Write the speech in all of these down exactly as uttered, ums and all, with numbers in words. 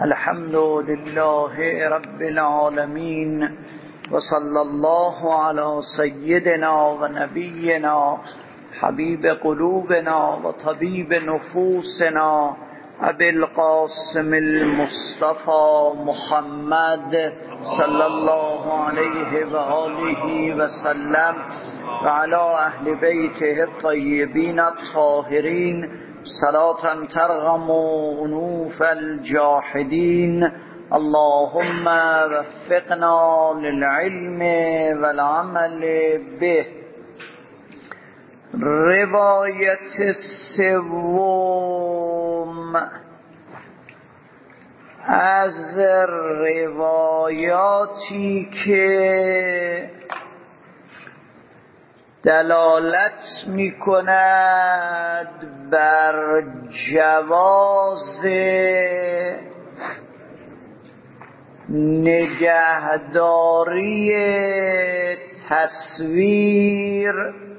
الحمد لله رب العالمين وصلى الله على سيدنا ونبينا حبيب قلوبنا وطبيب نفوسنا أبي القاسم المصطفى محمد صلى الله عليه وآله وسلم وعلى أهل بيته الطيبين الطاهرين صلاة ترغم أنوف الجاحدين. اللهم وفقنا للعلم والعمل به. روایت سوم از روایاتی که دلالت می کند بر جواز نگهداری تصویر،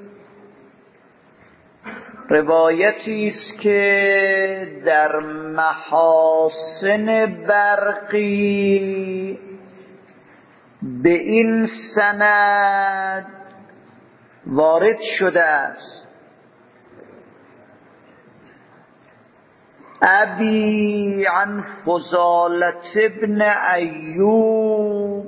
روایتی است که در محاسن برقی به این سند وارد شده است. ابی عن فضالة ابن ایوب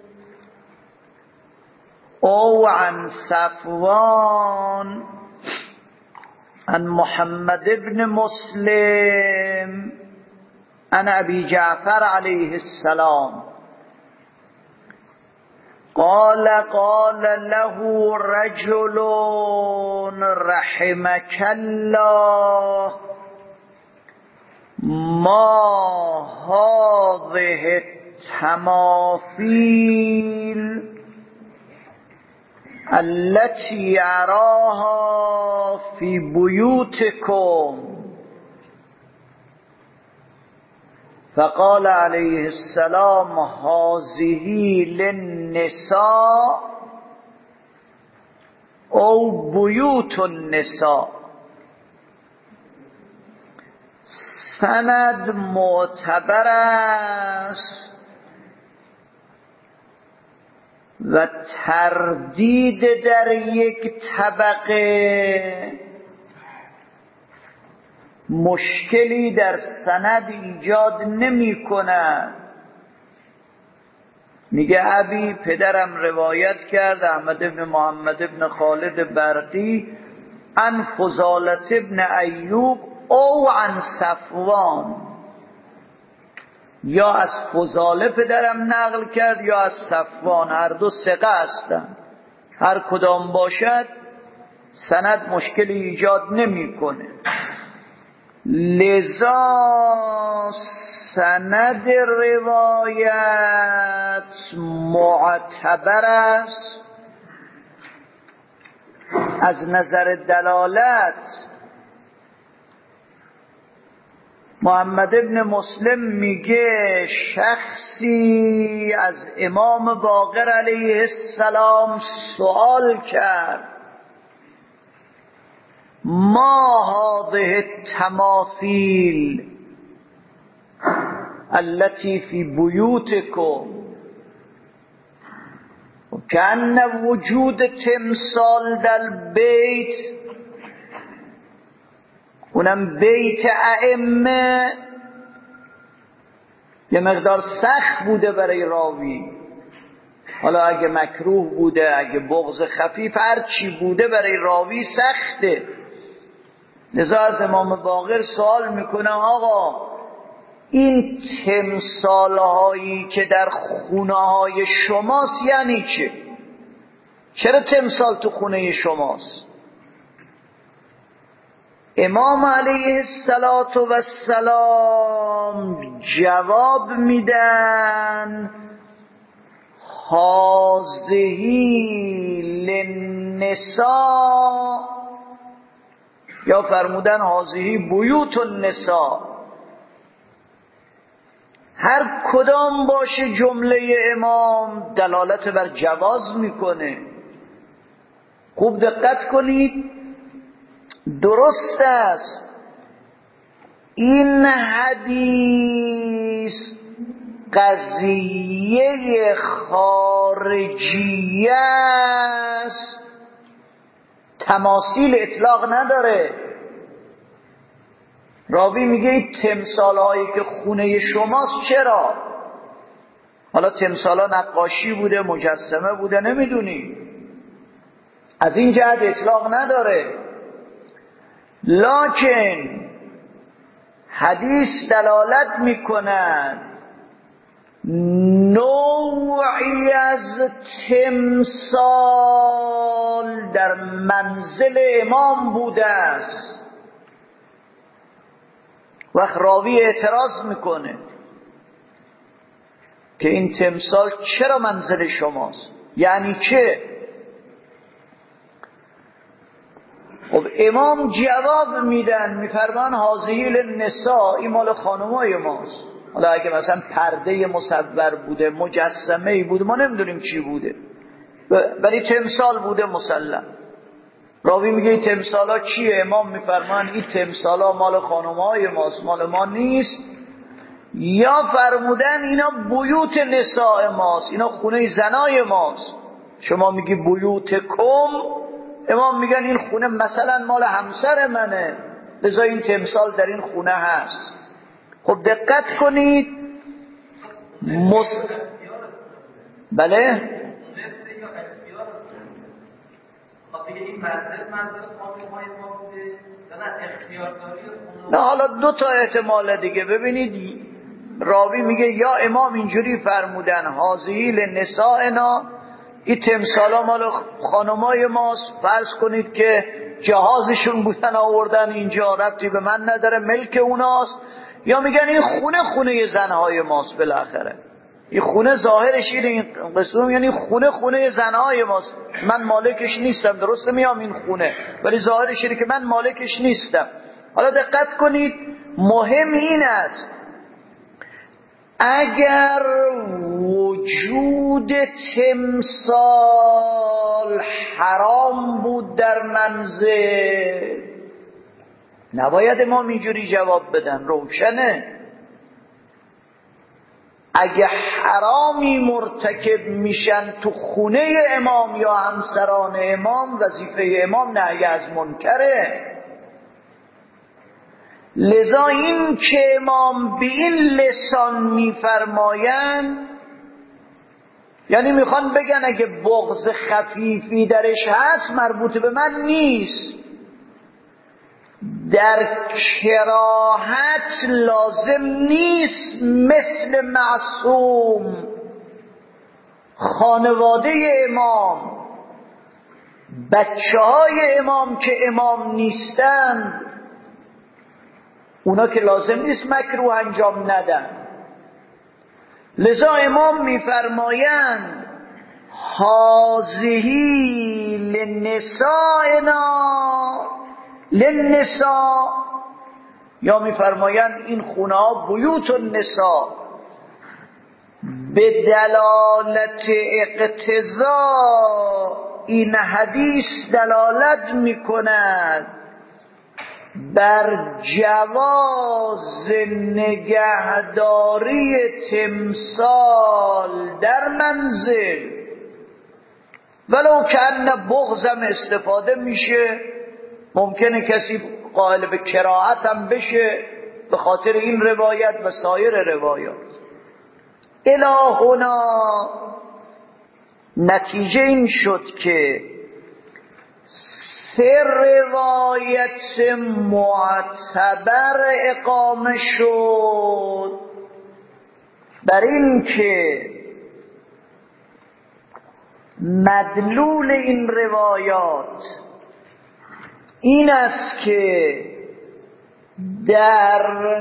او عن صفوان عن محمد ابن مسلم عن ابي جعفر عليه السلام قال قال له رجل رحمك الله ما هذه التماثيل التي أراها في بيوتكم؟ فقال عليه السلام هذه للنساء أو بيوت النساء. سند معتبر است و تردید در یک طبقه مشکلی در سند ایجاد نمی کند. میگه ابی پدرم روایت کرد، احمد ابن محمد ابن خالد برقی، عن فضالة ابن ایوب او عن صفوان، یا از فضاله پدرم نقل کرد یا از صفوان، هر دو ثقه هستند. هر کدام باشد سند مشکلی ایجاد نمی کنه. لذا سند روایت معتبر است. از نظر دلالت محمد ابن مسلم میگه شخصی از امام باقر علیه السلام سوال کرد ما هذه التماثيل التي في بيوتكم؟ كأن وجود تمثال در بیت، اونم بیت ائمه، یه مقدار سخت بوده برای راوی. حالا اگه مکروه بوده، اگه بغض خفیف، هر چی بوده برای راوی سخته. لذا از امام باقر سوال میکنه آقا این تمثال هایی که در خونه های شماست یعنی چه؟ چرا تمثال تو خونه شماست؟ امام علیه السلام جواب میدن هازهی للنساء، یا فرمودن هازهی بیوت النساء. هر کدام باشه جمله امام دلالت بر جواز میکنه. خوب دقت کنید، درست است این حدیث قضیه خارجی است، تماثیل اطلاق نداره. راوی میگه این تمثال هایی که خونه شماست چرا؟ حالا تمثال ها نقاشی بوده، مجسمه بوده، نمیدونی، از این جهت اطلاق نداره. لکن حدیث دلالت میکند نوعی از تمثال در منزل امام بوده است. وقت راوی اعتراض میکنه که این تمثال چرا منزل شماست، یعنی چه؟ خب امام جواب میدن، میفرمان هذه للنساء، این مال خانمای ماست. حالا اگه مثلا پرده مصور بوده، مجسمه بوده، ما نمیدونیم چی بوده، ولی تمثال بوده مسلم. راوی میگه این تمثال ها چیه؟ امام میفرمان این تمثال ها مال خانمای ماست، مال ما نیست. یا فرمودن اینا بیوت نساء ماست، اینا خونه زنای ماست. شما میگی بیوت کم، امام میگن این خونه مثلا مال همسر منه، لذا این تمثال در این خونه هست. خب دقت کنید مس... بله نه، حالا دو تا احتمال دیگه. ببینید راوی میگه یا امام اینجوری فرمودن هذه لنسائنا، این تمثالا مال خانمای ماست، فرض کنید که جهازشون بودن آوردن اینجا، ربطی به من نداره، ملک اوناست. یا میگن این خونه خونه زنهای ماست. بالاخره این خونه ظاهرش اینه، این قسم یعنی خونه خونه زنهای ماست، من مالکش نیستم. درسته میام این خونه، ولی ظاهرش اینه که من مالکش نیستم. حالا دقت کنید، مهم این است اگر وجود تمثال حرام بود در منزل، نباید امام اینجوری جواب بدن، روشنه. اگه حرامی مرتکب میشن تو خونه امام یا همسران امام، وظیفه امام نهی از منکره. لذا این که امام به این لسان میفرمایند، یعنی میخوان بگن اگه بغض خفیفی درش هست مربوط به من نیست. در کراهت لازم نیست مثل معصوم خانواده امام، بچه های امام که امام نیستن، اونا که لازم نیست مکروه انجام ندن. لذا امام میفرمایند هذهی لنسائنا للنساء، یا میفرمایند این خونه ها بیوت النساء، به دلالت اقتضا این حدیث دلالت میکند بر جواز نگهداری تمثال در منزل، ولو که ان بغضم استفاده میشه. ممکنه کسی قائل به کراهت هم بشه به خاطر این روایت و سایر روایات. الهنا نتیجه این شد که سه روایت معتبر اقامه شد بر این که مدلول این روایات این است که در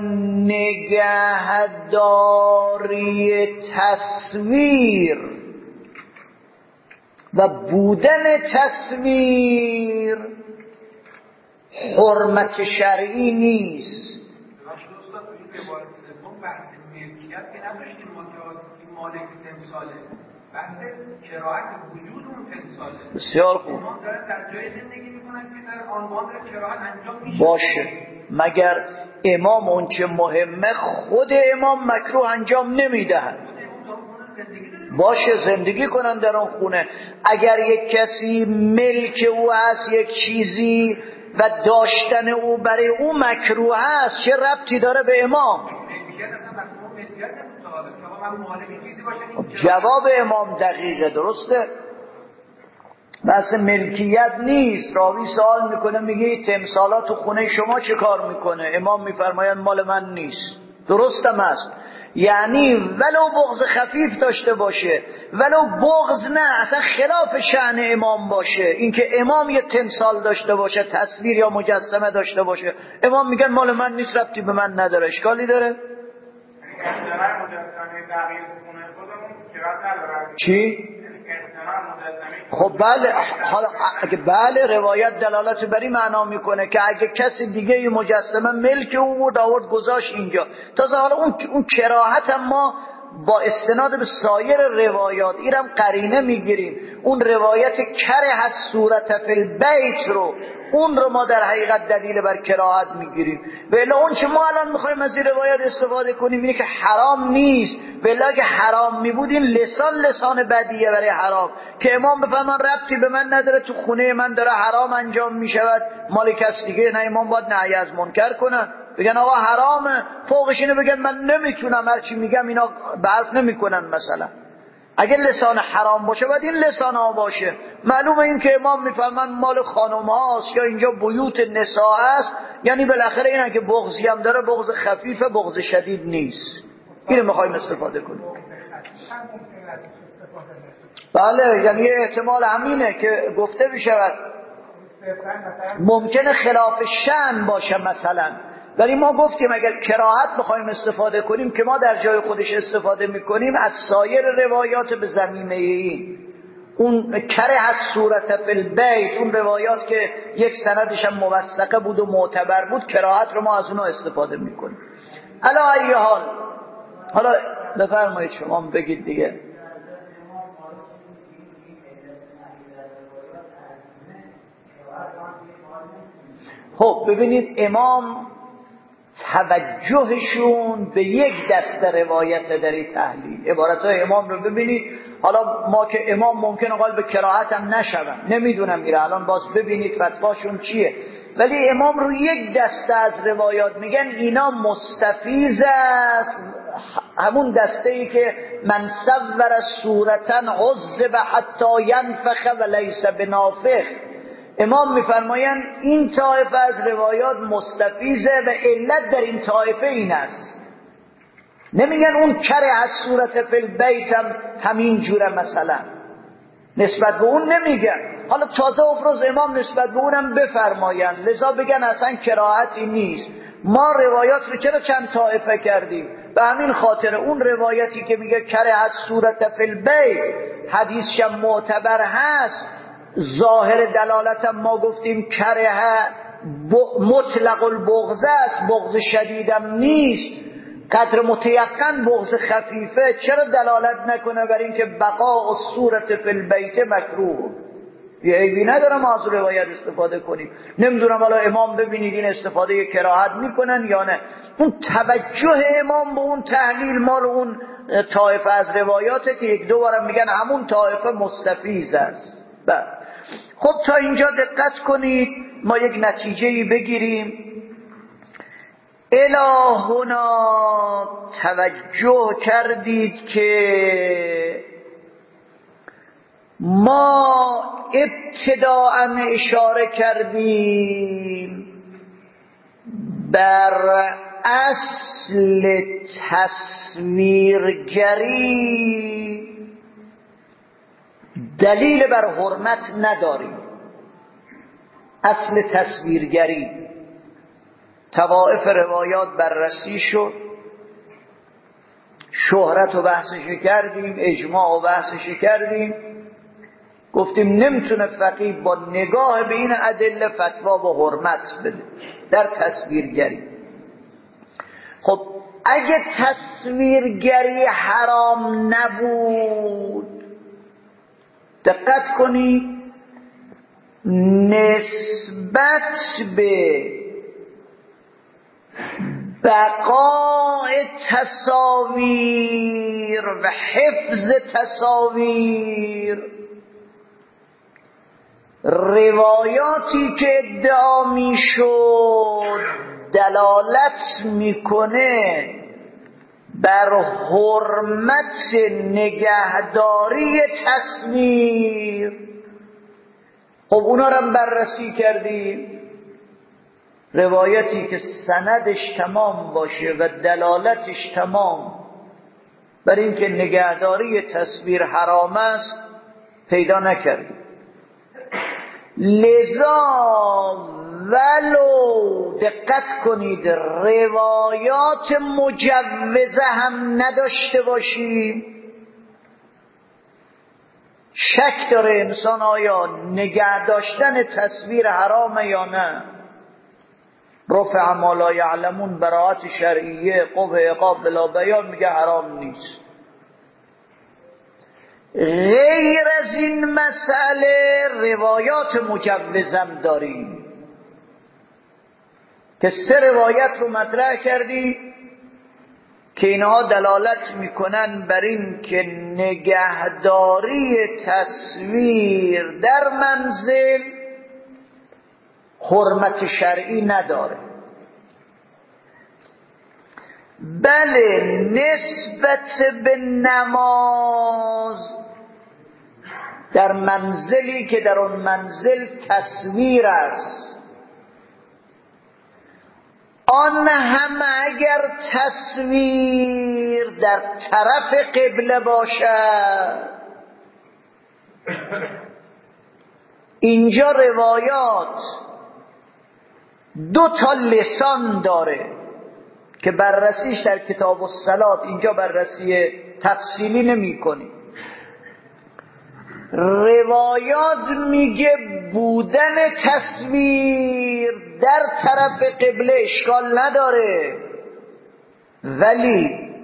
نگهداری تصویر و بودن تصویر حرمت شرعی نیست. بحث کراهت وجود اون تمثاله. بسیار خوب. امام داره در جای زندگی میکنن که در آنوان داره کراهت انجام میشه. باشه، مگر امام اون چه مهمه خود امام مکروه انجام نمیدهد. باشه زندگی کنن در اون خونه. اگر یک کسی ملک او هست یک چیزی و داشتن او برای او مکروه است، چه ربطی داره به امام؟ جواب امام دقیقه، درسته؟ بحث ملکیت نیست. راوی سوال میکنه میگه تمثالات تو خونه شما چه کار میکنه؟ امام میفرمایند مال من نیست. درستم است. یعنی ولو بغض خفیف داشته باشه، ولو بغض نه اصلا خلاف شأن امام باشه، اینکه امام یه تمثال داشته باشه، تصویر یا مجسمه داشته باشه، امام میگن مال من نیست، ربطی به من نداره. اشکالی داره؟ چی؟ خب بله، حالا اگه بله روایت دلالت بر این معنا میکنه که اگه کسی دیگه یه مجسمه ملک او بود آورد گذاشت اینجا، تازه حالا اون اون کراهت هم ما با استناد به سایر روایات اینم قرینه میگیریم. اون روایت کره از صورت فی البیت رو، اون رو ما در حقیقت دلیل بر کراهت میگیریم. ولی اون چه ما الان میخوایم از این روایت استفاده کنیم اینه که حرام نیست. ولی اگه حرام میبود این لسان لسان بدیه برای حرام، که امام بفهمن ربطی به من نداره، تو خونه من داره حرام انجام میشود، مال کس دیگه. نه، امام باید نهی از منکر کنن، بگن آقا حرامه، فوقش اینو بگن من نمیتونم هرچی میگم اینا به حرف نمیکنن. مثلا اگه لسان حرام باشه باید این لسان ها باشه. معلومه این که امام میفهمن مال خانم هاست یا اینجا بیوت نساء است، یعنی بالاخره این اگه بغضی هم داره بغض خفیفه، بغض شدید نیست. اینو میخوایم استفاده کنیم. بله، یعنی احتمال همینه که گفته بشود ممکنه خلاف شأن باشه مثلا، ولی ما گفتیم اگر کراهت بخوایم استفاده کنیم که ما در جای خودش استفاده میکنیم از سایر روایات به زمینه این اون کره از صورت فی البیت، اون روایات که یک سندش هم موثقه بود و معتبر بود، کراهت رو ما از اونها استفاده میکنیم. علا ای حال، حالا بفرمایید شما بگید دیگه. خب ببینید امام توجهشون به یک دسته روایت در این تحلیل، عبارتهای امام رو ببینید. حالا ما که امام ممکنه قال به کراهت هم نشون، نمیدونم میره الان باز ببینید فتواشون چیه، ولی امام رو یک دسته از روایات میگن اینا مستفیض است، همون دسته ای که من صور صورتا عذب حتی ینفخ و لیس بنافخ. امام میفرمایند این طایفه از روایات مستفیضه و علت در این طایفه این است. نمیگن اون کره از صورت فی البیت هم همین جوره مثلا، نسبت به اون نمیگن. حالا تازه افروز امام نسبت به اونم بفرماین، لذا بگن اصلا کراهتی نیست. ما روایات رو چرا چند طایفه کردیم؟ به همین خاطر اون روایتی که میگه کره از صورت فی البیت حدیثش معتبر هست، ظاهر دلالت هم ما گفتیم کره مطلق البغض است، بغض شدیدم نیست، قدر متیقن بغض خفیفه. چرا دلالت نکنه بر این که بقاء صورت فی البیت مکروه؟ یه عیبی نداره ما از روایت استفاده کنیم. نمیدونم حالا امام ببینید این استفاده کراهت میکنن یا نه. اون توجه امام به اون تحلیل مال اون طایفه از روایاته که یک دو بارم میگن همون طایفه مستفیض است. بله. خب تا اینجا دقت کنید، ما یک نتیجه‌ای بگیریم. الهنا توجه کردید که ما ابتداءً اشاره کردیم بر اصل تصویرگری دلیل بر حرمت نداریم. اصل تصویرگری طوائف روایات بررسی شد، شهرت و بحثش کردیم، اجماع و بحثش کردیم، گفتیم نمیتونه فقیه با نگاه به این ادله فتوا و حرمت بده در تصویرگری. خب اگه تصویرگری حرام نبود، دقت کنید، نسبت به بقاء تصاویر و حفظ تصاویر، روایاتی که ادعا میشد دلالت میکنه بر حرمت نگهداری تصویر. خب اونا رو بررسی کردیم. روایتی که سندش تمام باشه و دلالتش تمام بر اینکه نگهداری تصویر حرام است پیدا نکردیم. لذا ولو دقت کنید روایات مجوزه هم نداشته باشیم، شک داره انسان آیا نگه داشتن تصویر حرامه یا نه. رفع ما لا یعلمون براءت شرعیه قبح عقاب بلا بیان میگه حرام نیست. غیر از این مسئله روایات مجوزم داریم که سه روایت رو مطرح کردی که اینها دلالت میکنن بر این که نگهداری تصویر در منزل حرمت شرعی نداره. بله نسبت به نماز در منزلی که در اون منزل تصویر است، آن هم اگر تصویر در طرف قبله باشد. اینجا روایات دو تا لسان داره که بررسیش در کتاب الصلات اینجا بررسی تفصیلی نمی کنی. روایات میگه بودن تصویر در طرف قبله اشکال نداره، ولی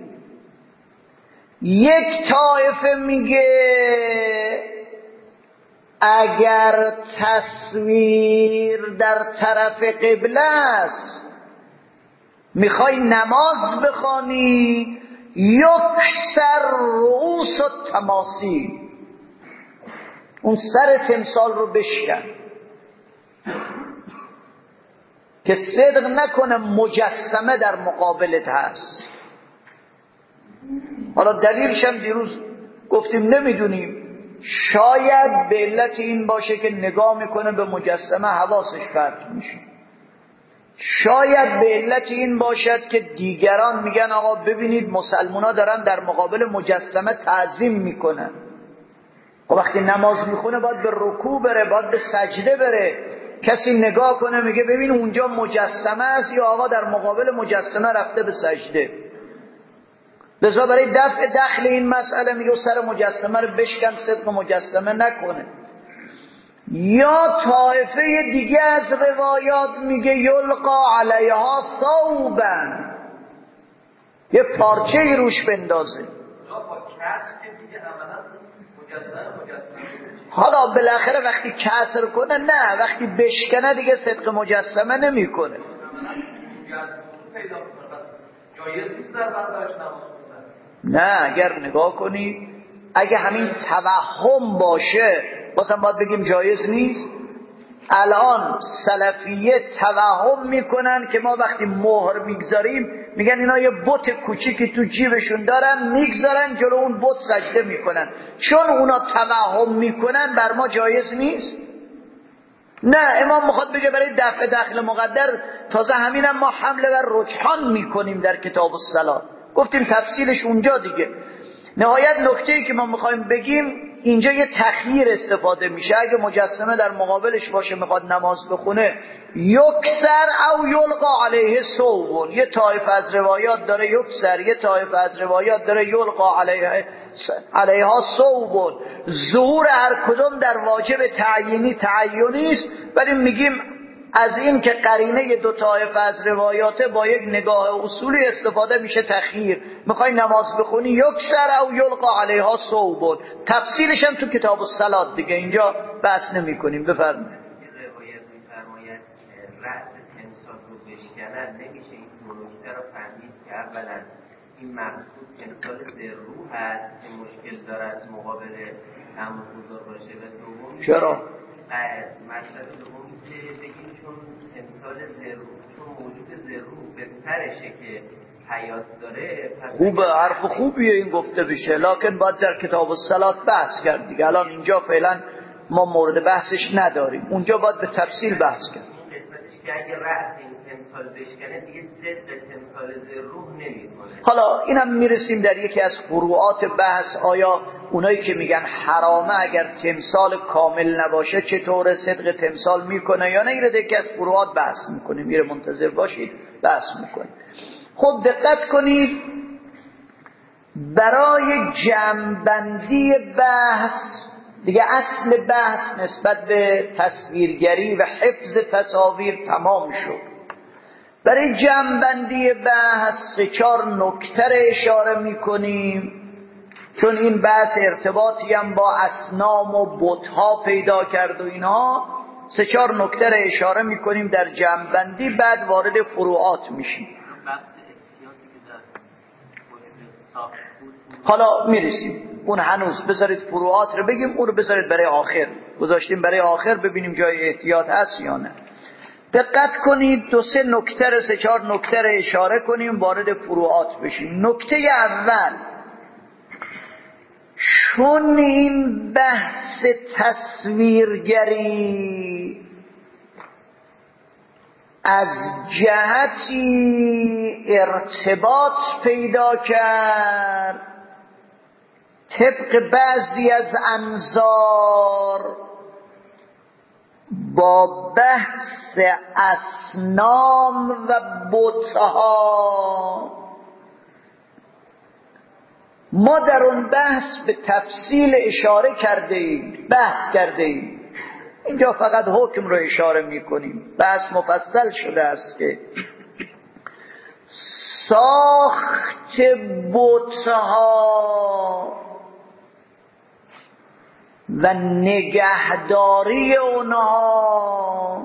یک طایفه میگه اگر تصویر در طرف قبله است میخوای نماز بخوانی یکسر رؤوس و تماثیل، اون سر تمثال رو بشکن که صدق نکنه مجسمه در مقابلت هست. حالا دلیلش هم دیروز گفتیم نمیدونیم، شاید به علت این باشه که نگاه میکنه به مجسمه حواسش پرت میشه، شاید به علت این باشد که دیگران میگن آقا ببینید مسلمونا دارن در مقابل مجسمه تعظیم میکنن. و وقتی نماز میخونه باید به رکوع بره، باید به سجده بره، کسی نگاه کنه میگه ببین اونجا مجسمه است یا آقا در مقابل مجسمه رفته به سجده. لذا برای دفع دخل این مسئله میگه سر مجسمه رو بشکن، صدق مجسمه نکنه. یا طایفه دیگه از روایات میگه یلقا علیها ثوبا، یه پارچه ای روش بندازه. حالا بالاخره وقتی کسر کنه نه، وقتی بشکنه دیگه صدق مجسمه نمیکنه. نه اگر نگاه کنی اگه همین توهم باشه بازم باید بگیم جایز نیست. الان سلفیه توهم میکنن که ما وقتی مهر میگذاریم میگن اینا یه بت کوچیکی تو جیبشون دارن میگذارن جلو اون بت سجده میکنن، چون اونا توهم میکنن بر ما جایز نیست. نه، امام میخواد بگه برای دفع دخل مقدر تازه همینم ما حمله بر رجحان میکنیم در کتاب الصلات، گفتیم تفصیلش اونجا دیگه. نهایت نکته‌ای که ما میخوایم بگیم اینجا یه تخییر استفاده میشه. اگه مجسمه در مقابلش باشه میخواد نماز بخونه یکسر او یلقا علیه ثوب، یه طایفه از روایات داره یکسر، یه طایفه از روایات داره یلقا علیه علیها ثوب. ظهور هر کدوم در واجب تعیینی تعیینی است، ولی میگیم از این که قرینه دو طایفه از روایات با یک نگاه اصولی استفاده میشه تخییر. میخوای نماز بخونی یکسر او یلقا علیها ثوب، تفصیلش هم تو کتاب الصلات دیگه، اینجا بحث نمی کنیم. بفرمایید. روایت میفرماید رأس تمثال رو بشکنن، نمیشه این دو نکته رو اولا این مقصود تمثال ذرو هست که مشکل دارد مقابل همون بزرگ باشه و دوم چرا؟ مطلب دومی که بگیم چون تمثال ذرو چون موجود ذرو به سرشه که حیات داره. خوبه، حرف خوبیه این گفته بشه، لکن باید در کتاب الصلات بحث کرد دیگه. الان اینجا فعلا ما مورد بحثش نداریم، اونجا باید به تفصیل بحث کرد. این قسمتش که اگه رأس این تمثال بشکنه دیگه صدق تمثال ذرو نمیکنه. حالا اینم میرسیم در یکی از فروعات بحث، آیا اونایی که میگن حرامه اگر تمثال کامل نباشه چطور صدق تمثال میکنه یا نه، این رو یکی از فروعات بحث میکنیم، میره منتظر باشید بحث میکنیم. خب دقت کنید، برای جمع‌بندی بحث دیگه، اصل بحث نسبت به تصویرگری و حفظ تصاویر تمام شد. برای جمع‌بندی بحث سه چهار نکته اشاره میکنیم، چون این بحث ارتباطی هم با اصنام و بت‌ها پیدا کرد و اینا. سه چهار نکته اشاره میکنیم در جمع‌بندی، بعد وارد فروعات میشیم. حالا میرسیم اون، هنوز بذارید فروعات رو بگیم، اون رو بذارید برای آخر، گذاشتیم برای آخر ببینیم جای احتیاط هست یا نه. دقت کنید، دو سه نکته رو سه چهار نکته رو اشاره کنیم، وارد فروعات بشیم. نکته اول، چون این بحث تصویرگری از جهتی ارتباط پیدا کرد طبق بعضی از انظار با بحث اصنام و بت‌ها، ما در اون بحث به تفصیل اشاره کرده ایم، بحث کرده ایم. اینجا فقط حکم رو اشاره میکنیم، بحث مفصل شده است که ساخت بت‌ها و نگهداری اونها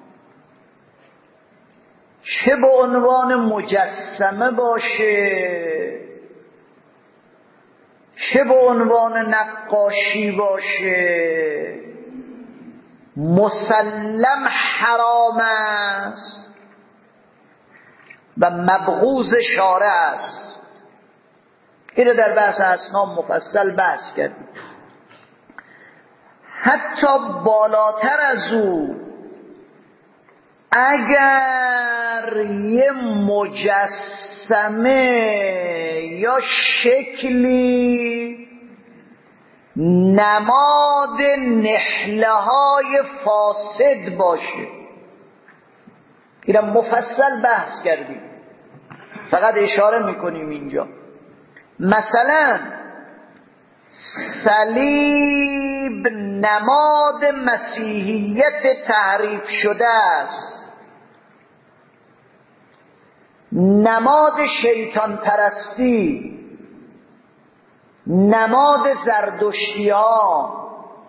چه به عنوان مجسمه باشه، چه به عنوان نقاشی باشه، مسلم حرام است و مبغوض شارع است. اینو در بحث اصنام مفصل بحث کردیم. حتی بالاتر از او، اگر یه مجسمه یا شکلی نماد نحله های فاسد باشه، اینم مفصل بحث کردیم، فقط اشاره میکنیم اینجا. مثلا صلیب نماد مسیحیت تحریف شده است، نماد شیطان پرستی، نماد زردشتی ها،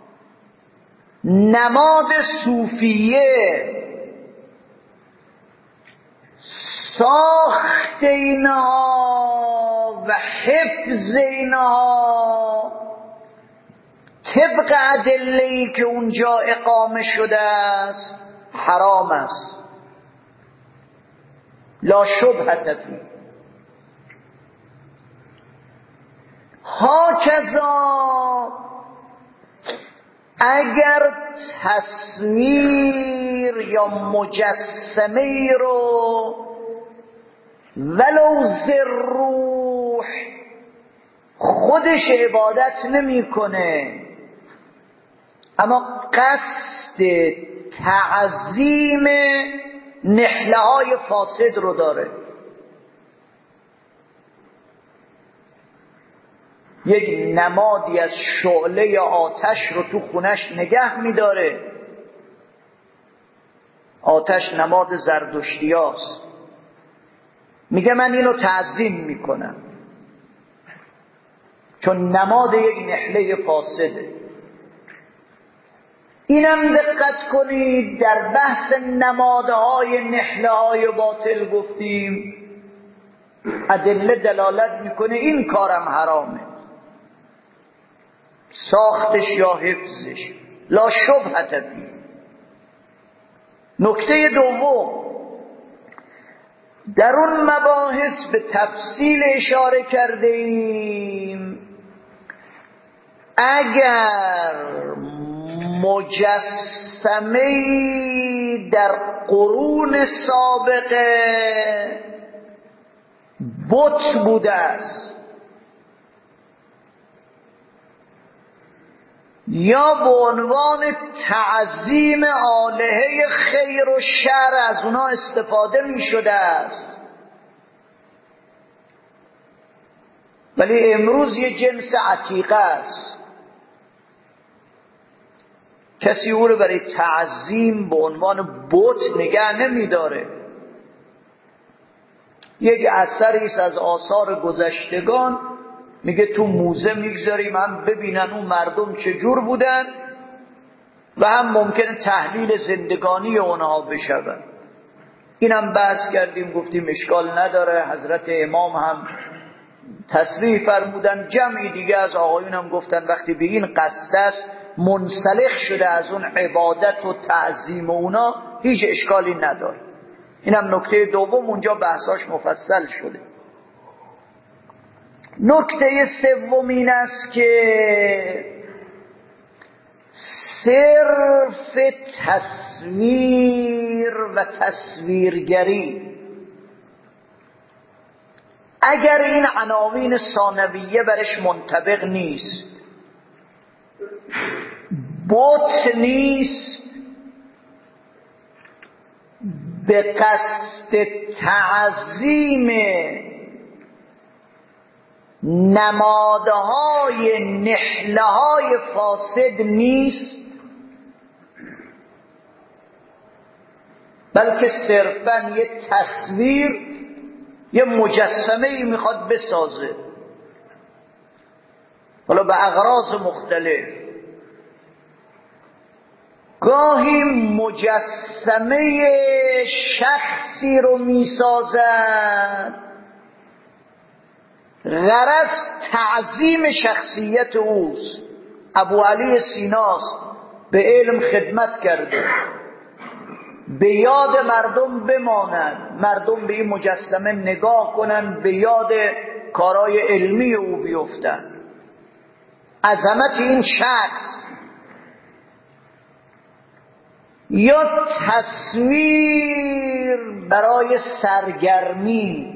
نماد صوفیه. ساخت اینها و حفظ اینها طبق ادله‌ای که اونجا اقامه شده است حرام است، لا شبهة فیه. هاکذا اگر تصویر یا مجسمه رو ولو ذروح خودش عبادت نمیکنه، اما قصد تعظیم نحله های فاسد رو داره، یک نمادی از شعله آتش رو تو خونش نگه میداره، آتش نماد زردشتی هاست، میگه من اینو تعظیم میکنم چون نماد یک نحله فاسده. اینم دقت کنید، در بحث نمادهای نحله های باطل گفتیم ادله دلالت میکنه این کارم حرامه، ساختش یا حفظش، لا شبهة فیه. نکته دوم، در اون مباحث به تفصیل اشاره کرده ایم اگر مجسمه‌ای در قرون سابقه بت بوده است یا به عنوان تعظیم آلهه خیر و شر از اونا استفاده می شده است، ولی امروز یه جنس عتیقه است، کسی او رو برای تعظیم به عنوان بت نگه نمی داره، یک اثری است از آثار گذشتگان، میگه تو موزه میگذاریم هم ببینن اون مردم چجور بودن و هم ممکنه تحلیل زندگانی اونها بشود. اینم بحث کردیم، گفتیم اشکال نداره، حضرت امام هم تصریح فرمودن، جمعی دیگه از آقایون هم گفتن وقتی به این قصد است منسلخ شده از اون عبادت و تعظیم و اونا هیچ اشکالی نداره. اینم نکته دوم، اونجا بحثاش مفصل شده. نکته سوم این است که صرف تصویر و تصویرگری اگر این عناوین ثانویه برش منطبق نیست، بت نیست، به قصد تعظیم نمادهای نحلهای فاسد نیست، بلکه صرفاً یه تصویر، یه مجسمه ای میخواد بسازه، حالا به اغراض مختلف. گاهی مجسمه شخصی رو میسازد، غرض تعظیم شخصیت اوست. ابو علی سیناست، به علم خدمت کرده، به یاد مردم بماند، مردم به این مجسمه نگاه کنن، به یاد کارهای علمی او بیفتن. عظمت این شخص. یا تصویر برای سرگرمی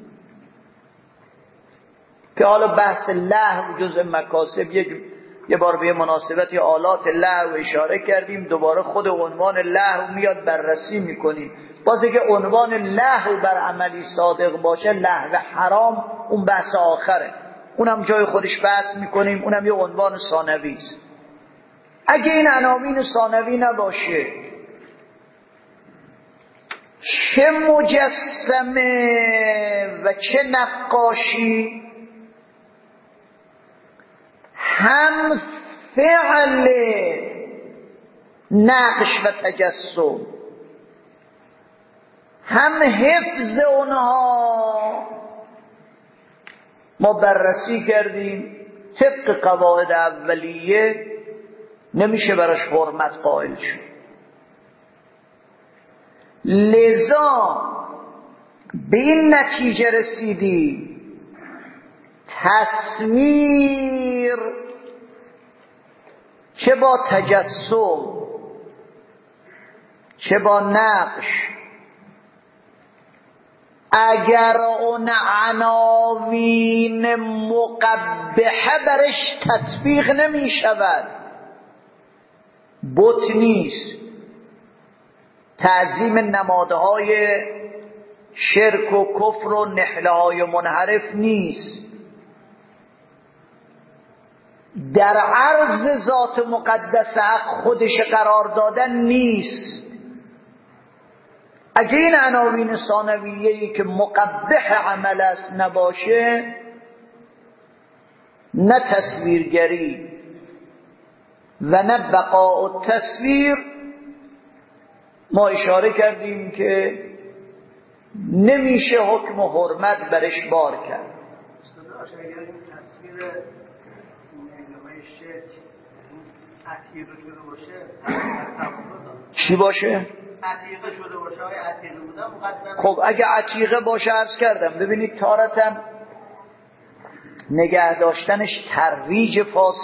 که حالا بحث لهو جزء مکاسب، یه بار به مناسبت آلات لهو اشاره کردیم، دوباره خود عنوان لهو میاد بررسی میکنیم. باز که عنوان لهو بر عملی صادق باشه، لهو حرام اون بحث آخره، اونم جای خودش بحث میکنیم، اونم یه عنوان ثانوی است. اگه این عناوین ثانوی نباشه، چه مجسمه و چه نقاشی هم فعل نقش و تجسم، هم حفظ اونها ما بررسی کردیم، طبق قواعد اولیه نمیشه براش حرمت قائل شد. لذا به این نتیجه رسیدی تصویر چه با تجسم چه با نقش، اگر اون عناوین مقبحه برش تطبیق نمی شود، بت نیست، تعظیم نمادهای شرک و کفر و نحلهای منحرف نیست، در عرض ذات مقدس حق خودش قرار دادن نیست. اگه این عناوین ثانویه‌ای که مقبح عمل است نباشه، نه تصویرگری و نه بقاء التصویر، ما اشاره کردیم که نمیشه حکم و حرمت برش بار کرد. اگر این تصویر نگاه شرک عتیقه شده باشه چی باشه؟ عتیقه شده باشه های عتیقه بودن مقدم. خب اگه عتیقه باشه عرض کردم ببینید تارتاً نگه داشتنش ترویج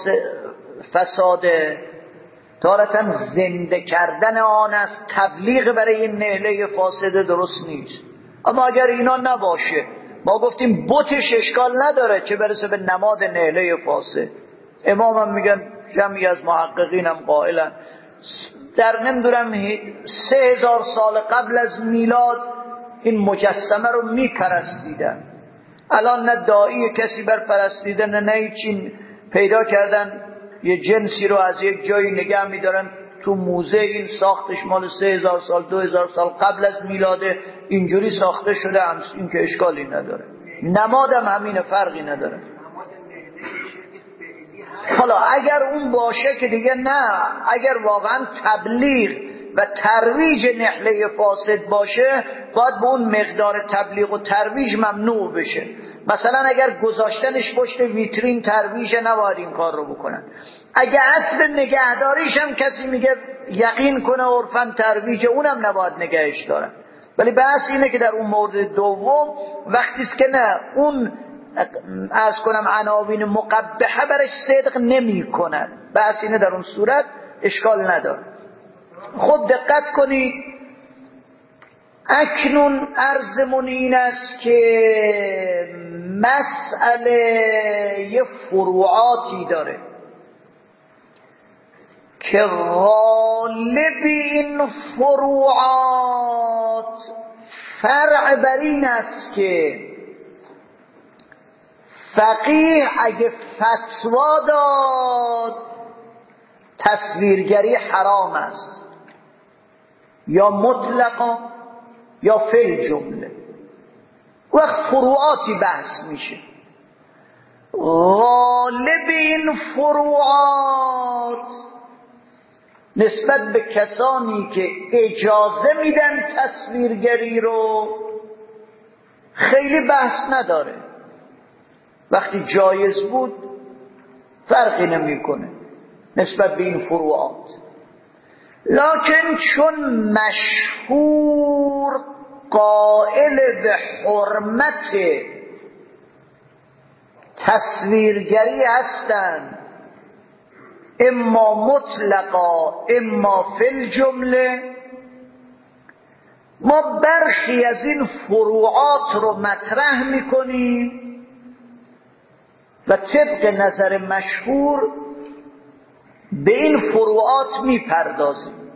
فساده، تارتاً زنده کردن آن است، تبلیغ برای این نهله فاسده درست نیست. اما اگر اینا نباشه ما گفتیم بتش اشکال نداره، چه برسه به نماد نهله فاسد. امام هم میگن، جمعی از محققین هم قائلن در نمیدونم سه هزار سال قبل از میلاد این مجسمه رو میپرستیدن. الان نه داعی کسی بر پرستیده نه نه هیچین پیدا کردن یه جنسی رو از یک جایی نگه میدارن تو موزه، این ساختش مال سه هزار سال دو هزار سال قبل از میلاده، اینجوری ساخته شده، هم این که اشکالی نداره، نمادم همین فرقی نداره. حالا اگر اون باشه که دیگه نه، اگر واقعا تبلیغ و ترویج نهله فاسد باشه باید به اون مقدار تبلیغ و ترویج ممنوع بشه. مثلا اگر گذاشتنش پشت ویترین ترویج، نباید این کار رو بکنن. اگه اصل نگهداریش هم کسی میگه یقین کنه عرفاً ترویج، اونم نباید نگهش دارن. ولی بحث اینه که در اون مورد دوم وقتی است که نه اون عرض کنم عناوین مقبحه برش صدق نمی کند، بحث اینه در اون صورت اشکال نداره. خب دقت کنید، اکنون عرضمون این است که مسئله یه فروعاتی داره که غالب این فروعات فرع بر این است که فقیه اگه فتوا داد تصویرگری حرام است، یا مطلقا یا فی الجمله، وقت فروعاتی بحث میشه. غالب این فروعات نسبت به کسانی که اجازه میدن تصویرگری رو خیلی بحث نداره، وقتی جایز بود فرقی نمیکنه نسبت به این فروعات. لکن چون مشهور قائل به حرمت تصویرگری هستند، اما مطلقا اما فی الجمله، ما برخی از این فروعات رو مطرح میکنیم و طبق نظر مشهور به این فروعات میپردازیم.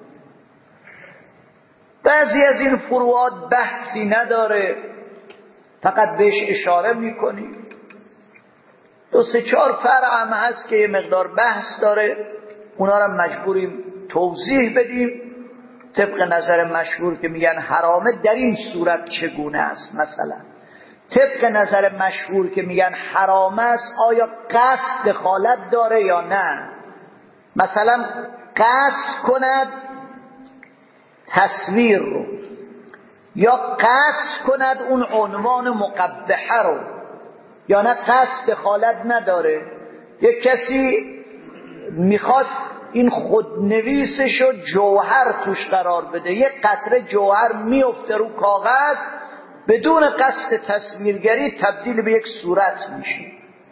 بعضی از این فروعات بحثی نداره، فقط بهش اشاره میکنیم. دو سه چهار فرع هم هست که یه مقدار بحث داره، اونا رو مجبوریم توضیح بدیم طبق نظر مشهور که میگن حرامه در این صورت چگونه است. مثلا طبق نظر مشهور که میگن حرامه است، آیا قصد دخالت داره یا نه؟ مثلا قصد کند تصویر رو، یا قصد کند اون عنوان مقبحه رو، یا نه قصد دخالت نداره. یک کسی میخواد این خودنویسشو جوهر توش قرار بده، یک قطره جوهر میفته رو کاغذ، بدون قصد تصویرگری تبدیل به یک صورت میشه.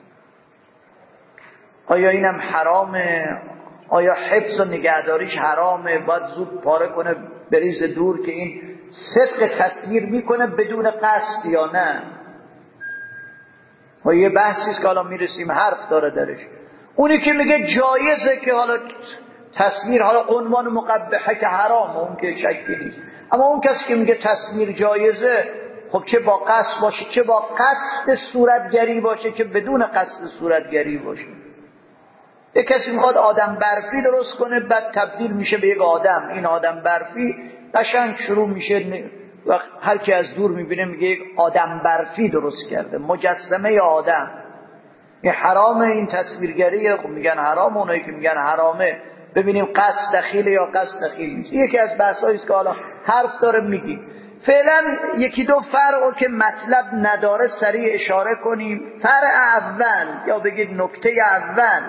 آیا اینم حرامه؟ آیا حفظ و نگهداریش حرامه؟ باید زود پاره کنه بریز دور که این صدق تصویر میکنه بدون قصد یا نه؟ و یه بحثی است که حالا میرسیم حرف داره درش. اونی که میگه جایزه که حالا تصویر حالا عنوان مقبحه که حرامه، اون که شکی نیست. اما اون کسی که میگه تصویر جایزه، خب چه با قصد باشه چه با قصد صورتگری باشه چه بدون قصد صورتگری باشه. یک کسی میخواد آدم برفی درست کنه، بعد تبدیل میشه به یک آدم. این آدم برفی قشنگ شروع میشه، وقت هر کی از دور میبینه میگه یک آدم برفی درست کرده، مجسمه آدم. این حرامه این تصویرگریه. خب میگن حرام، اونایی که میگن حرامه ببینیم قصد دخیله یا قصد دخیل نیست. یکی از بحثایی است که حالا حرف داره میگیم. فعلا یکی دو فرعو که مطلب نداره سریع اشاره کنیم. فرع اول یا بگید نکته اول،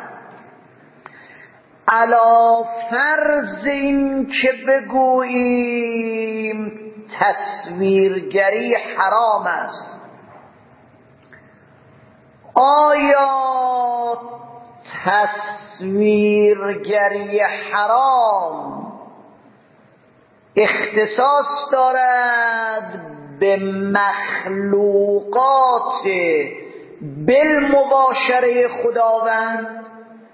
علا فرض این که بگوییم تصویرگری حرام است، آیا تصویرگری حرام اختصاص دارد به مخلوقات بالمباشره خداوند؟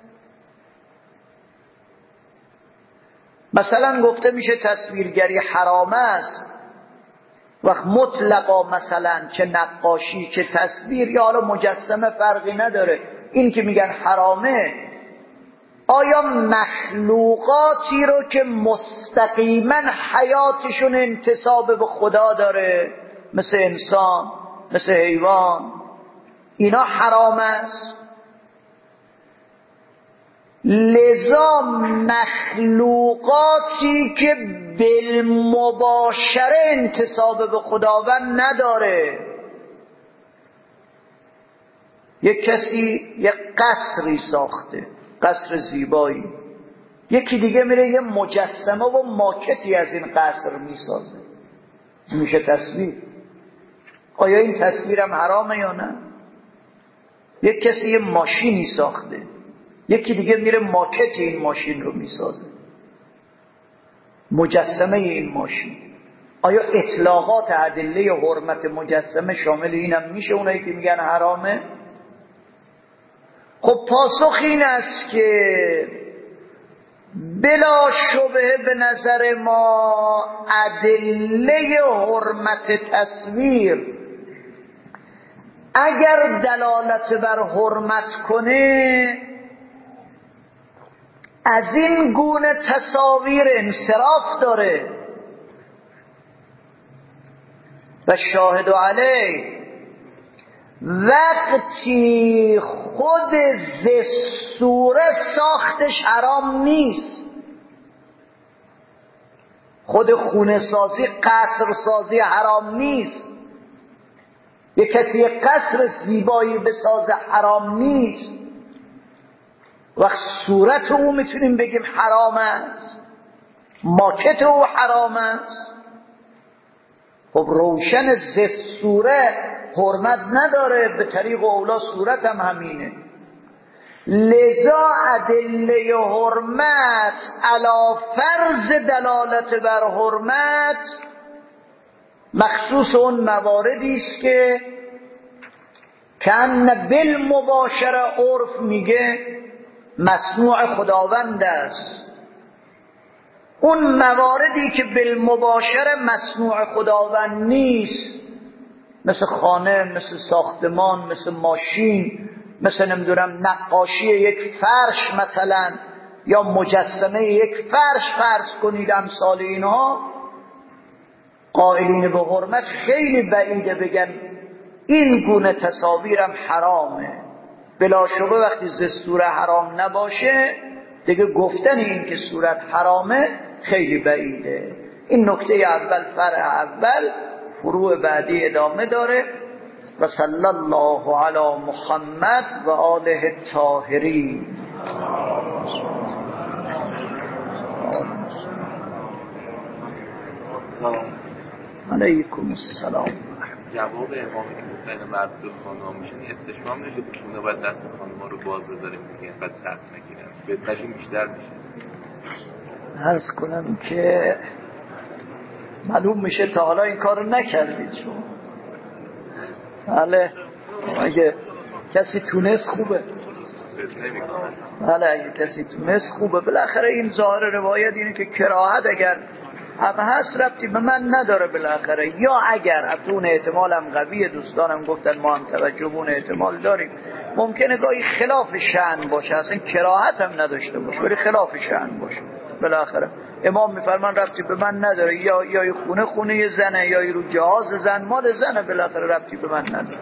مثلا گفته میشه تصویرگری حرام است، وقت مطلقا مثلا چه نقاشی چه تصویر یا حالا مجسمه فرقی نداره، این که میگن حرامه، آیا مخلوقاتی رو که مستقیما حیاتشون انتساب به خدا داره مثل انسان مثل حیوان اینا حرام است؟ لذا مخلوقاتی که بالمباشره انتساب به خداوند نداره، یک کسی یک قصری ساخته، قصر زیبایی، یکی دیگه میره یه مجسمه و ماکتی از این قصر میسازه، میشه تصویر. آیا این تصویرم حرامه یا نه؟ یک کسی یه ماشینی ساخته، یکی دیگه میره ماکت این ماشین رو میسازه، مجسمه این ماشین. آیا اطلاقات ادله حرمت مجسمه شامل اینم میشه اونایی که میگن حرامه؟ خب پاسخ این است که بلا شبهه به نظر ما ادله حرمت تصویر اگر دلالت بر حرمت کنه از این گونه تصاویر انصراف داره. و شاهد علیه وقتی خود زسوره ساختش حرام نیست، خود خونه سازی قصر سازی حرام نیست، یک کسی یک قصر زیبایی بسازه حرام نیست، وقت صورت او میتونیم بگیم حرام است، ماکت او حرام است. خب روشن زسوره حرمت نداره، به طریق اولا صورت هم همینه. لذا ادله حرمت علا فرض دلالت بر حرمت مخصوص اون مواردی است که کان بالمباشره عرف میگه مصنوع خداوند است. اون مواردی که بالمباشره مصنوع خداوند نیست، مثل خانه، مثل ساختمان، مثل ماشین، مثل نمیدونم نقاشی یک فرش مثلا، یا مجسمه یک فرش فرض کنید، امثال اینها، قائلین به حرمت خیلی بعیده بگن این گونه تصاویرم حرامه. بلا شبه وقتی زستور حرام نباشه دیگه گفتن این که صورت حرامه خیلی بعیده. این نکته اول، فرع اول. فروع بعدی ادامه داره. و صلی الله علی محمد و آله الطاهرین. علیکم السلام. جواب امامی که گفتن مرد به خانم میشن استشمام نشه که خونه باید دست خانم رو باز بذاریم میگه بعد سخت نگیرن بهترین بیشتر میشه. عرض کنم که معلوم میشه تا حالا این کارو نکردید شما. بله اگه کسی تونست خوبه، بله اگه کسی تونست خوبه. بالاخره این ظاهر روایت اینه که کراهت اگر هم هست ربطی به من نداره بالاخره، یا اگر اتون احتمالم قویه، دوستانم گفتن ما هم توجهمون احتمال داریم، ممکنه گاهی خلاف شأن باشه، اصلا کراهت هم نداشته باشه ولی خلاف شأن باشه. بالاخره امام میفرمان ربطی به من نداره، یا یا خونه خونه زنه یا رو جهاز زن مال زنه، بالاخره ربطی به من نداره.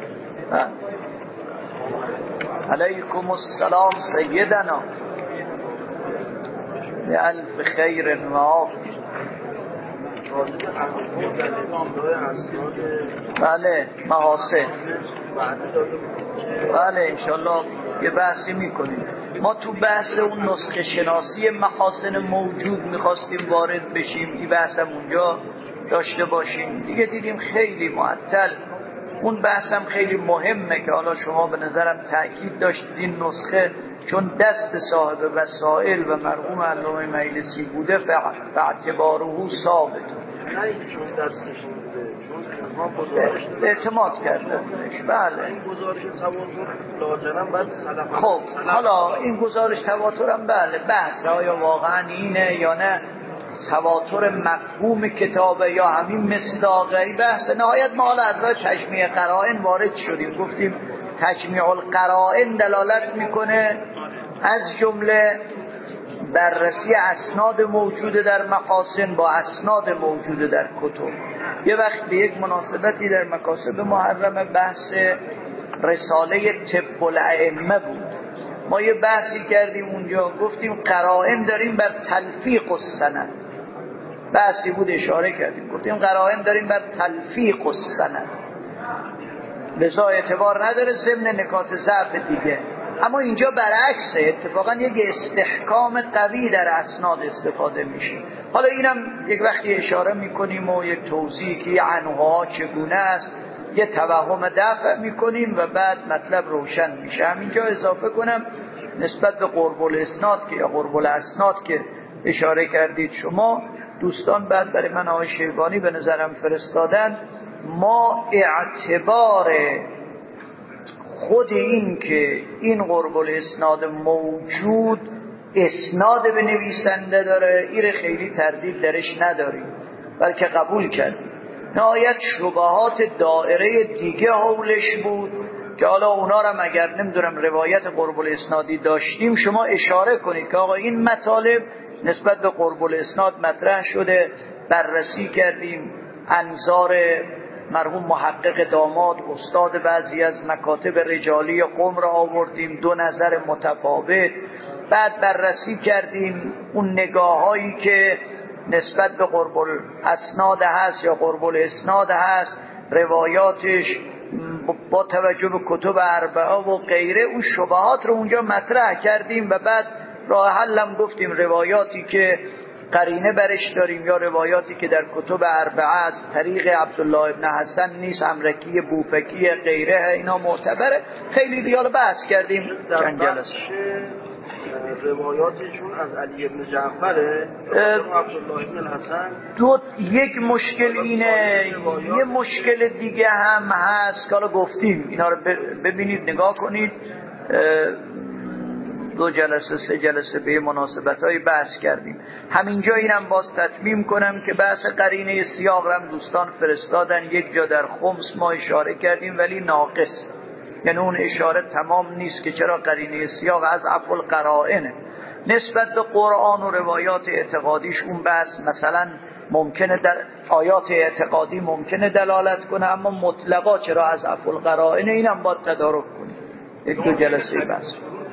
علیکم السلام سیدنا، به الف خیر و عافیت. راجع به الفاظ در امضای اسناد بله محاسن وعده داده بود. بله انشالله یه بحثی میکنیم. ما تو بحث اون نسخه شناسی محاسن موجود میخواستیم وارد بشیم، این بحثم اونجا داشته باشیم دیگه، دیدیم خیلی معطل. اون بحثم خیلی مهمه که حالا شما به نظرم تأکید داشتید این نسخه چون دست صاحب وسائل و مرحوم علامه مجلسی بوده فاعتباره ثابت، نه اینکه چون دستش بوده، چون ما گزارش اعتماد کرده بودش. بله این گزارش تواتر لاجرم بعد سلف. خب حالا این گزارش تواتر هم بله بحث آیا واقعا اینه یا نه، تواتر مفهوم کتابه یا همین مصداقی بحث. نهایت ما حالا از راه تجمیع قرائن وارد شدیم، گفتیم تجمیع القرائن دلالت میکنه از جمله بررسی اسناد موجوده در محاسن با اسناد موجوده در کتب. یه وقت به یک مناسبتی در مکاسب محرمه بحث رساله طب الائمه بود، ما یه بحثی کردیم اونجا، گفتیم قرائن داریم بر تلفیق السند، بحثی بود اشاره کردیم گفتیم قرائن داریم بر تلفیق السند، لذا اعتبار نداره ضمن نکات ضعف دیگه. اما اینجا برعکسه، اتفاقا یک استحکام قوی در اسناد استفاده میشه. حالا اینم یک وقتی اشاره میکنیم و یک توضیحی که عنها چگونه است، یه توهم دفع میکنیم و بعد مطلب روشن میشه. همینجا اضافه کنم نسبت به قرب الاسناد که یا قرب الاسناد که اشاره کردید شما دوستان، بعد برای من آقای شیبانی به نظرم فرستادن، ما اعتبار خود این که این قرب الاسناد موجود اسناد به نویسنده داره این خیلی تردید درش نداریم بلکه قبول کردیم. نهایت شبهات دائره دیگه حولش بود که حالا اونا رو اگر نمیدونم روایت قرب الاسنادی داشتیم شما اشاره کنید که آقا این مطالب نسبت به قرب الاسناد مطرح شده، بررسی کردیم، انظار مرحوم محقق داماد استاد بعضی از مکاتب رجالی قم را آوردیم، دو نظر متفاوت، بعد بررسی کردیم اون نگاهایی که نسبت به قرب الاسناد هست یا قرب الاسناد هست، روایاتش با توجه به کتب اربعه و غیره، اون شبهات رو اونجا مطرح کردیم و بعد راه حلم گفتیم روایاتی که قرینه برش داریم یا روایاتی که در کتب اربعه است طریق عبدالله ابن حسن نیست، امرکی بوفکی غیره، اینا معتبره. خیلی دیال بحث کردیم چند جلسه. روایاتشون از علی ابن جعفره عبدالله ابن الحسن. دو یک مشکل اینه، یه مشکل دیگه هم هست که حالا گفتیم اینا رو ببینید نگاه کنید، دو جلسه سه جلسه به مناسبت‌های بحث کردیم. همینجا اینم باز تتمیم کنم که بحث قرینه سیاق هم دوستان فرستادن، یک جا در خمس ما اشاره کردیم ولی ناقص، یعنی اون اشاره تمام نیست که چرا قرینه سیاق از عفو القرائنه. نسبت به قرآن و روایات اعتقادیش اون بحث مثلا ممکنه در آیات اعتقادی ممکنه دلالت کنه اما مطلقا چرا از عفو القرائنه، اینم باید تدارک کنیم. یک دو جلسه بحث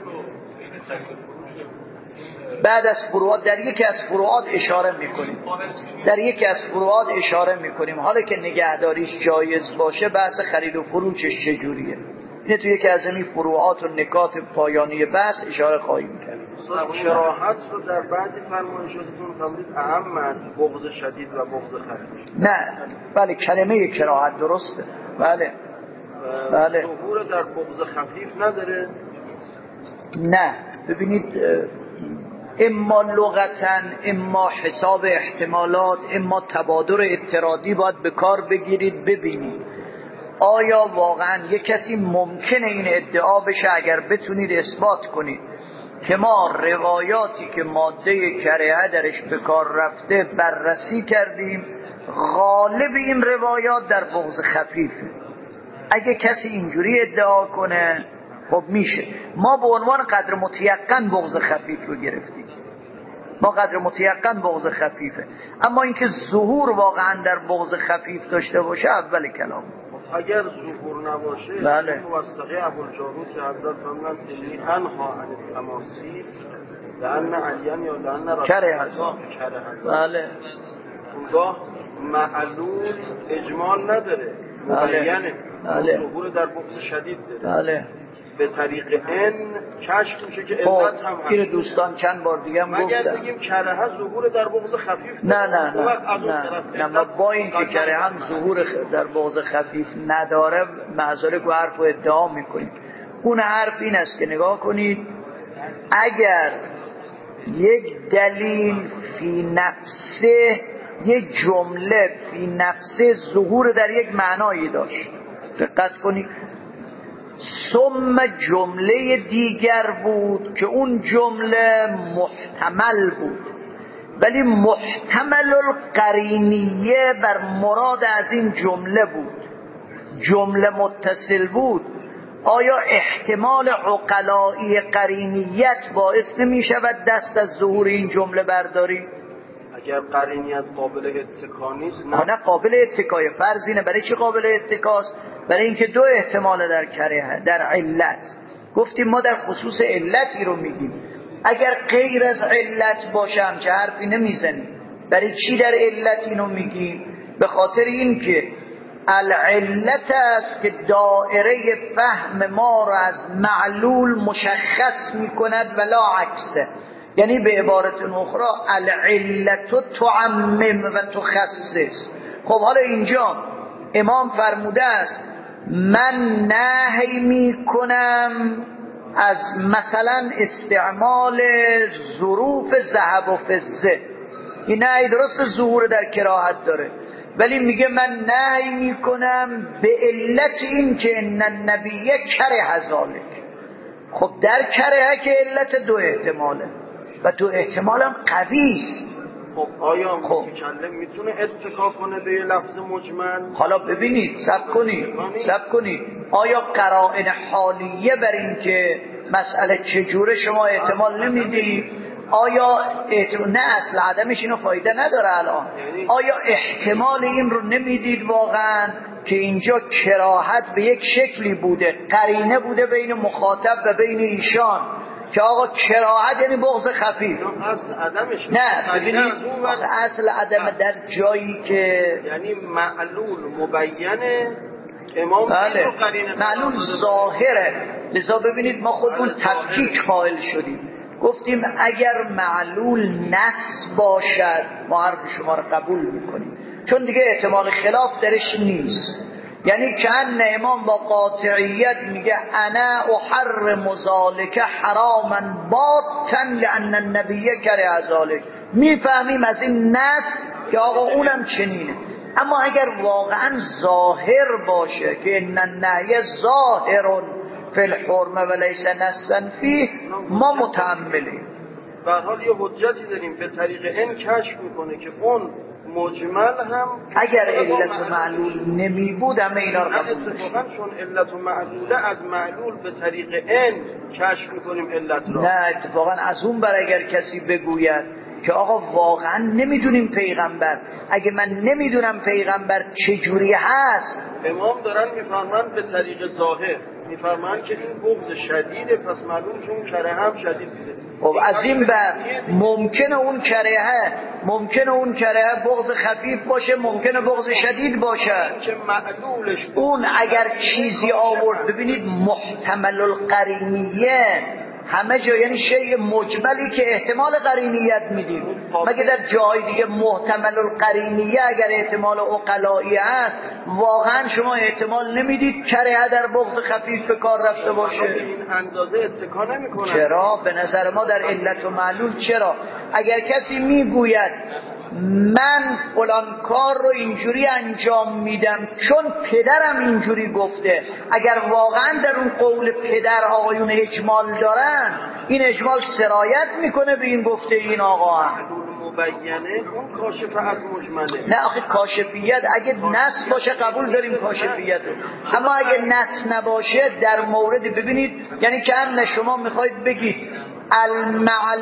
بعد از فروعات در یکی از فروعات اشاره میکنیم در یکی از فروعات اشاره میکنیم حالا که نگهداریش جایز باشه بحث خرید و فروشش چجوریه، اینه تو یکی از این فروعات و نکات پایانی بحث اشاره خواهیم کرد. کراهت رو در بعضی فرمایشاتتون فرمودید اهم از بغض شدید و بغض خفیف. نه بله کلمه کراهت درسته، بله بله ظهور در بغض خفیف نداره. نه ببینید اما لغتاً اما حساب احتمالات اما تبادر اعتراضی باید به کار بگیرید ببینید آیا واقعاً یک کسی ممکنه این ادعا بشه اگر بتونید اثبات کنید که ما روایاتی که ماده کرهه درش به کار رفته بررسی کردیم غالب این روایات در بغض خفیفه. اگه کسی اینجوری ادعا کنه خب میشه. ما به عنوان قدر متیقن بغض خفیف رو گرفتیم، ما قدر متیقن بغض خفیفه، اما اینکه ظهور واقعا در بغض خفیف داشته باشه اول کلام. اگر ظهور نباشه بله موثقه ابوالجارود که حضرت فرمودن انی انها عن التماثیل لان علیان یا لان رسول کره هست کره هست. بله اونگاه معلول اجمال نداره، مبینه، ظهور در بغض شدید داره. بله. به طریق ان کشف میشه که علت هم هست. این دوستان چند بار دیگه هم گفتم. مگر بگیم کرهه ظهور در بغض خفیف نه نه نه نه, نه. با این که کرهه هم ظهور در بغض خفیف نداره معذره که حرف رو ادعا میکنیم. اون حرف این است که نگاه کنید اگر یک دلیل فی نفسه، یک جمله فی نفسه ظهور در یک معنایی داشت، دقت کنید، ثم جمله دیگر بود که اون جمله محتمل بود، ولی محتمل القرینیه بر مراد از این جمله بود، جمله متصل بود، آیا احتمال عقلائی قرینیت باعث نمی شود دست از ظهور این جمله برداری؟ اگر قرینیت قابل اتکا نیست نه نه قابل اتکای فرض اینه. برای چی قابل اتکاست؟ برای اینکه دو احتمال در کره در علت گفتیم ما در خصوص علتی رو میگیم. اگر غیر از علت باشه هم چه حرفی نمیزنیم. برای چی در علت اینو میگیم؟ به خاطر این که العلت است که دائره فهم ما را از معلول مشخص میکند ولا عکسه. یعنی به عبارت اخرى العلت تعمم و تخصص. خب حالا اینجا امام فرموده است من نهی میکنم از مثلا استعمال ظروف ذهب و فضه. این نهی درست ظهور در کراهت داره، ولی میگه من نهی میکنم به علت این که ان النبی کره ذالک. خب در کره که علت دو احتماله و دو احتمال هم قوی است. خب آیا متکلم میتونه اتکا کنه به لفظ مجمل؟ حالا ببینید، صبر کنید صبر کنید آیا قرائن حالیه بر این که مسئله چجوره شما احتمال نمیدید؟ آیا احتمال... نه اصل عدمش اینو فایده نداره الان. آیا احتمال این رو نمیدید واقعا که اینجا کراهت به یک شکلی بوده، قرینه بوده بین مخاطب و بین ایشان که آقا کراهت یعنی بغض خفیف؟ اصل عدمش نه ببینید اصل عدم در جایی که یعنی معلول مبینه امام بله. معلول ظاهره. لذا ببینید ما خودمون تفکیک قائل شدیم، گفتیم اگر معلول نص باشد ما حرف شما رو قبول میکنیم، چون دیگه احتمال خلاف درش نیست. یعنی که ان امام با قاطعیت میگه انا احرم ذالک حراما باتا لان النبی کره ذالک. میفهمیم از این نص که آقا اونم چنینه. اما اگر واقعا ظاهر باشه که ان النهی ظاهر فی الحرمه و لیس نصا فیه ما متأملیم. به هر حال یه حجتی داریم به طریق این کشف میکنه که اون مجمل هم اگر علت و معلول نمی بود همه اینا رو قبول داشتیم. چون علت و معلوله از معلول به طریق این کشف میکنیم علت را. نه اتفاقا از اون بر اگر کسی بگوید که آقا واقعا نمیدونیم پیغمبر، اگه من نمیدونم پیغمبر چجوری هست، امام دارن میفرمان به طریق ظاهر میفرمان که این بغض شدیده، پس معلوم چون کره هم شدید بوده. خب از این بعد ممکنه اون کره ممکنه اون کره بغض خفیف باشه، ممکنه بغض شدید باشه که معلولش اون اگر چیزی آورد. ببینید محتمل القرینیه همه جا یعنی شیء مجملی که احتمال قرینیت میدیم، مگه در جای دیگه محتمل القرینیه اگر احتمال عقلائی است واقعا شما احتمال نمیدید کره در بغض خفیف به کار رفته باشه؟ این اندازه اتکا نمیکنه. چرا؟ به نظر ما در علت و معلول چرا؟ اگر کسی میگوید من فلان کار رو اینجوری انجام میدم چون پدرم اینجوری گفته، اگر واقعا در اون قول پدر آقایون اجمال دارن این اجمال سرایت میکنه به این گفته این آقا هم مبینه اون کاشف از مجمله. نه آخه کاشفیت اگه نص باشه قبول داریم کاشفیت رو، اما اگه نص نباشه در مورد ببینید یعنی که ان شما میخواید بگید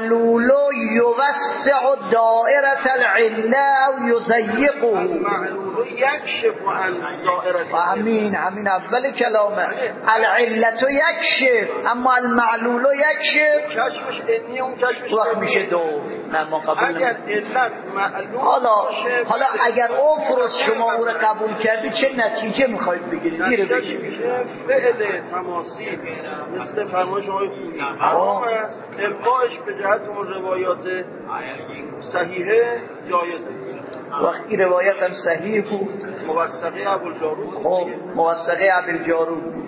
المعلول یوسع دائره العله او یضیقه. المعلول یکشف عن دائره. همین همین اول کلامه. العلت یکشف اما المعلول یکشف. کشفش انی اون کشفش وقت میشه دو. نه ما قبول اگر نمی‌کنیم. علت معلوم حالا باشه، حالا اگر افرض شما او رو قبول کردی چه نتیجه میخواید بگیرید؟ دیره نتیجهش بگیرید. میشه فعل تماثیل مثل فرمایش آقای خویی حرام است، القاش به جهت اون روایات صحیحه جایزه. وقتی روایت هم صحیح بود، موثقه ابوالجارود، خب موثقه ابوالجارود بود.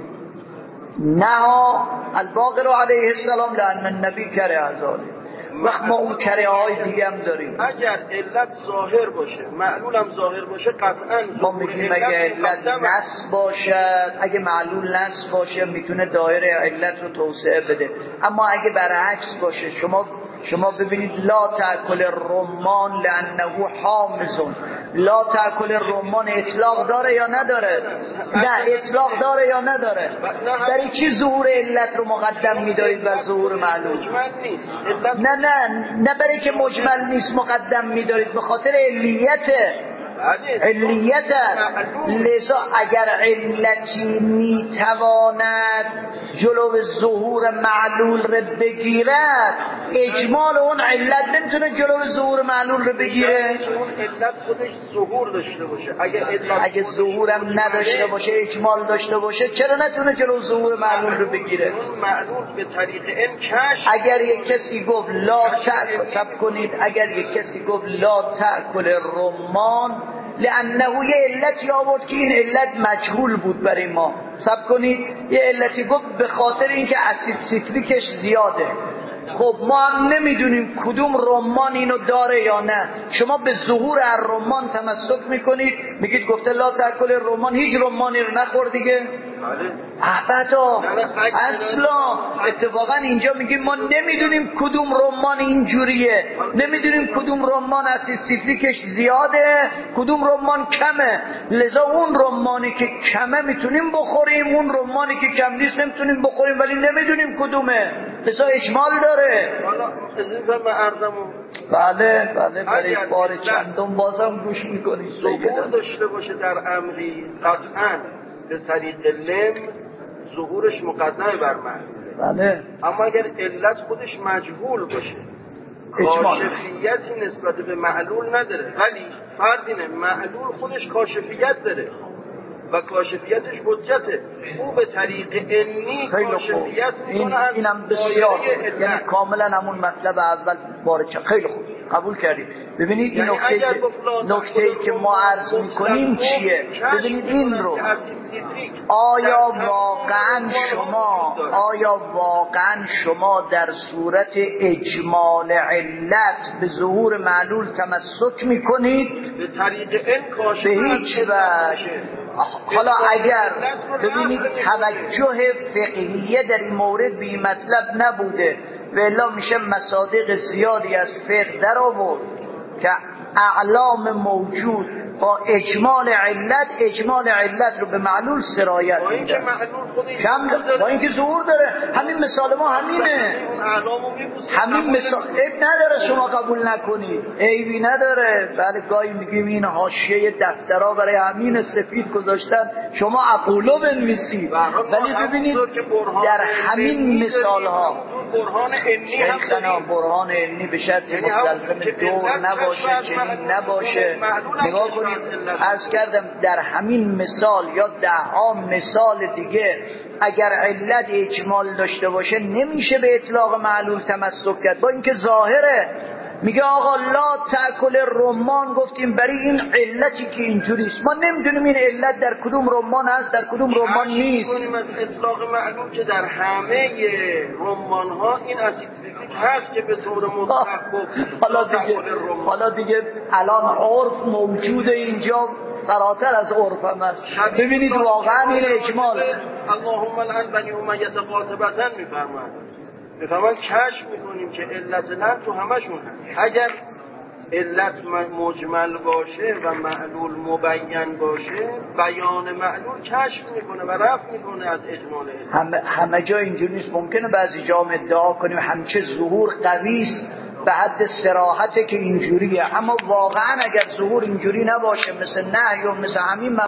نها الباقر علیه السلام لأن النبی کره ازاله. وقت ما اون کره های دیگه هم داریم. اگر علت ظاهر باشه معلول هم ظاهر باشه قطعا ما میگیم اگه علت نص باشد، اگه معلول نص باشه میتونه دایره علت رو توسعه بده. اما اگه برعکس باشه، شما شما ببینید لا تأکل الرمان لأنه حامض. لا تأکل الرمان اطلاق داره یا نداره؟ نه اطلاق داره یا نداره؟ برای چی ظهور علت رو مقدم می‌دارید بر ظهور معلول؟ نه نه نه برای که مجمل نیست مقدم می‌دارید، به خاطر علیته. علیت است. لذا اگر علتی میتواند جلو ظهور معلول رو بگیرد، اجمال اون علت نمیتونه جلو ظهور معلول رو بگیره. اون علت خودش ظهور داشته باشه. اگر اگه ظهورم نداشته باشه، اجمال داشته باشه، چرا نتونه جلو ظهور معلول رو بگیره؟ اون معلول به طریق این کشف. اگر یک کسی گفت لا تأکل، سب کنید، اگر یک کسی گفت لا تأکل الرمان لأنه یه علتی آورد که این علت مجهول بود برای ما. سب کنید، یه علتی گفت به خاطر اینکه اسید سیتریکش زیاده. خب ما هم نمیدونیم کدوم رمان اینو داره یا نه. شما به ظهور الرمان تمسک میکنید، میگید گفته لا تأکل الرمان، هیچ رمانی رو نخور دیگه. ابدا اصلا. اتفاقا اینجا میگیم ما نمیدونیم کدوم رمان اینجوریه، نمیدونیم کدوم رمان اسید سیتریکش زیاده، کدوم رمان کمه. لذا اون رمانی که کمه میتونیم بخوریم، اون رمانی که کم نیست نمیتونیم بخوریم، ولی نمیدونیم کدومه. لذا اجمال داره. حالا اجازه من عرضمو بله بله برای بار چندم بازم گوش میکنید. ظهور داشته باشه در امری قطعاً به طریق لم ظهورش مقدمه بر معلوله. بله. اما اگر علت خودش مجهول باشه، کاشفیتی نسبت به معلول نداره، ولی فرض اینه معلول خودش کاشفیت داره و کاشفیتش حجته، او به طریق انی کاشفیت میکنه. از اینم بسیار، یعنی کاملا همون مطلب اول وارد شد. خیلی خوب قبول کردیم. ببینید این نکته که نکته‌ای که ما عرض می‌کنیم چیه؟ ببینید این رو، آیا واقعا شما آیا واقعا شما در صورت اجمال علت به ظهور معلول تمسک می‌کنید؟ به طریق این کاشف به هیچ وجه. حالا اگر ببینید توجه فقهیه در این مورد به این مطلب نبوده و الا میشه مصادیق زیادی از فقه در آورد که اعلام موجود با اجمال علت اجمال علت رو به معلول سرایت میده، با اینکه ظهور داره. همین مثال ما همینه، همین مثال عیب نداره شما قبول نکنید، عیبی نداره. بله گاهی میگیم این حاشیه دفترها برای همین سفید گذاشتن، شما اپولو بنویسید، ولی ببینید در همین مثال ها برهان علمی هم داریم. برهان علمی به شرط مستلزم دور نباشه، چنین نباشه. نگاه کنید، عرض کردم در همین مثال یا ده ها مثال دیگه اگر علت اجمال داشته باشه نمیشه به اطلاق معلول تمسک کرد، با اینکه ظاهره. میگه آقا لا تأکل رمان، گفتیم برای این علتی که اینجوریست. ما نمیدونیم این علت در کدوم رمان هست در کدوم رمان نیست. از اطلاق معلوم که در همه رمان ها این اسیدریک هست که به طور مطلق حالا دیگه حالا دیگه الان عرف موجود اینجا فراتر از عرف هم هست. ببینید واقعا این اجمال. اللهم لعن بنی امیه قاطبة میفرماید میفرماید کشف میکنیم که علت لعن تو همشون هست. اگر علت مجمل باشه و معلول مبین باشه، بیان معلول کشف میکنه و رفع میکنه از اجمال علت. همه, همه جا اینجور نیست. ممکنه بعضی جا ادعا کنیم همچه ظهور قوی است به حد صراحته که اینجوریه. اما واقعا اگر ظهور اینجوری نباشه مثل نهی و مثل همین